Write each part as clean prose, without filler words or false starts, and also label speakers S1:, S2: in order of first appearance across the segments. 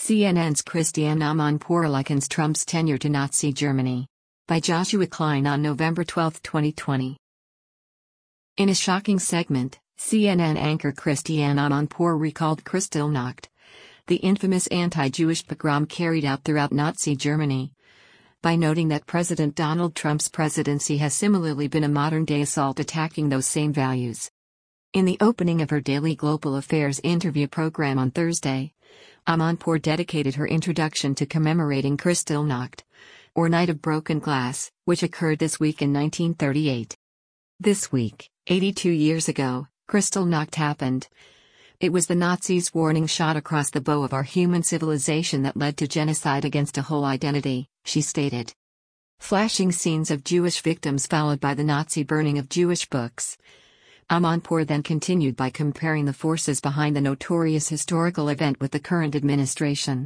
S1: CNN's Christiane Amanpour likens Trump's tenure to Nazi Germany. By Joshua Klein on November 12, 2020. In a shocking segment, CNN anchor Christiane Amanpour recalled Kristallnacht, the infamous anti-Jewish pogrom carried out throughout Nazi Germany, by noting that President Donald Trump's presidency has similarly been a modern-day assault attacking those same values. In the opening of her daily Global Affairs interview program on Thursday, Amanpour dedicated her introduction to commemorating Kristallnacht, or Night of Broken Glass, which occurred this week in 1938. This week, 82 years ago, Kristallnacht happened. It was the Nazis' warning shot across the bow of our human civilization that led to genocide against a whole identity, she stated. Flashing scenes of Jewish victims followed by the Nazi burning of Jewish books. Amanpour then continued by comparing the forces behind the notorious historical event with the current administration.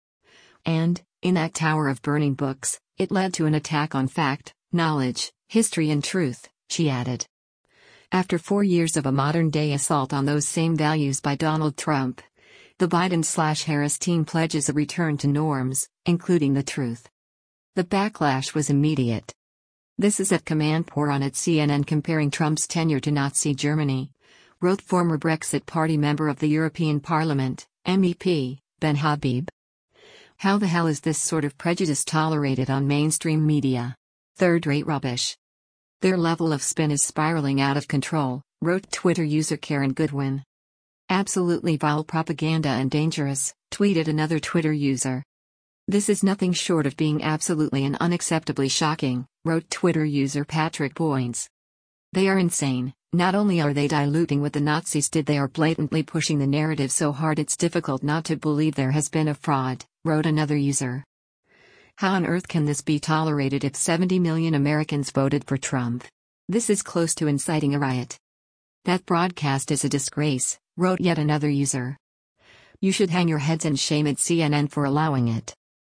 S1: And, in that tower of burning books, it led to an attack on fact, knowledge, history and truth, she added. After 4 years of a modern-day assault on those same values by Donald Trump, the Biden/Harris team pledges a return to norms, including the truth. The backlash was immediate. This is at Amanpour on at CNN comparing Trump's tenure to Nazi Germany, wrote former Brexit Party member of the European Parliament, MEP, Ben Habib. How the hell is this sort of prejudice tolerated on mainstream media? Third-rate rubbish. Their level of spin is spiraling out of control, wrote Twitter user Karen Goodwin. Absolutely vile propaganda and dangerous, tweeted another Twitter user. This is nothing short of being absolutely and unacceptably shocking, wrote Twitter user Patrick Boynes. They are insane. Not only are they diluting what the Nazis did, they are blatantly pushing the narrative so hard it's difficult not to believe there has been a fraud, wrote another user. How on earth can this be tolerated if 70 million Americans voted for Trump? This is close to inciting a riot. That broadcast is a disgrace, wrote yet another user. You should hang your heads in shame at CNN for allowing it.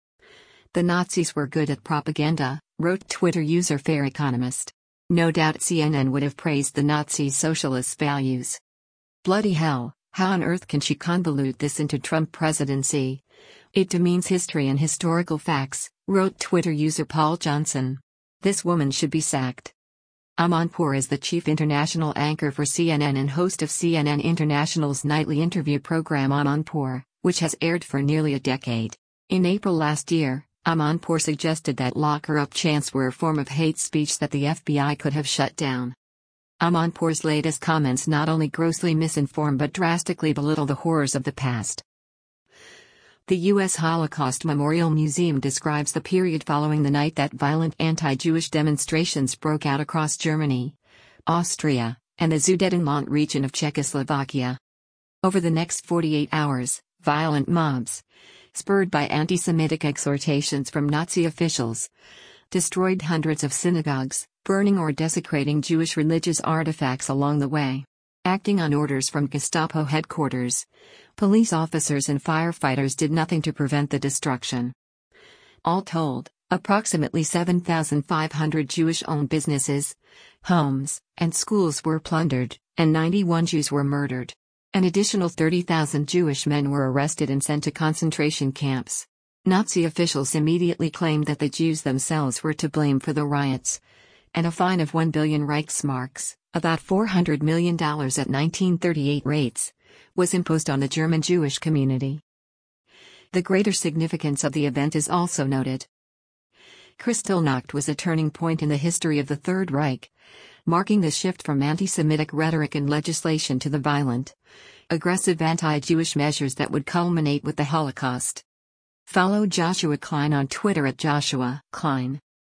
S1: The Nazis were good at propaganda, wrote Twitter user Fair Economist. No doubt CNN would have praised the Nazi socialist values. Bloody hell, how on earth can she convolute this into Trump presidency? It demeans history and historical facts, wrote Twitter user Paul Johnson. This woman should be sacked. Amanpour is the chief international anchor for CNN and host of CNN International's nightly interview program Amanpour, which has aired for nearly a decade. In April last year, Amanpour suggested that lock-her-up chants were a form of hate speech that the FBI could have shut down. Amanpour's latest comments not only grossly misinform but drastically belittle the horrors of the past. The U.S. Holocaust Memorial Museum describes the period following the night that violent anti-Jewish demonstrations broke out across Germany, Austria, and the Sudetenland region of Czechoslovakia. Over the next 48 hours, violent mobs, spurred by anti-Semitic exhortations from Nazi officials, destroyed hundreds of synagogues, burning or desecrating Jewish religious artifacts along the way. Acting on orders from Gestapo headquarters, police officers and firefighters did nothing to prevent the destruction. All told, approximately 7,500 Jewish-owned businesses, homes, and schools were plundered, and 91 Jews were murdered. An additional 30,000 Jewish men were arrested and sent to concentration camps. Nazi officials immediately claimed that the Jews themselves were to blame for the riots, and a fine of 1 billion Reichsmarks, about $400 million at 1938 rates, was imposed on the German Jewish community. The greater significance of the event is also noted. Kristallnacht was a turning point in the history of the Third Reich, marking the shift from anti-Semitic rhetoric and legislation to the violent, aggressive anti-Jewish measures that would culminate with the Holocaust. Follow Joshua Klein on Twitter at Joshua Klein.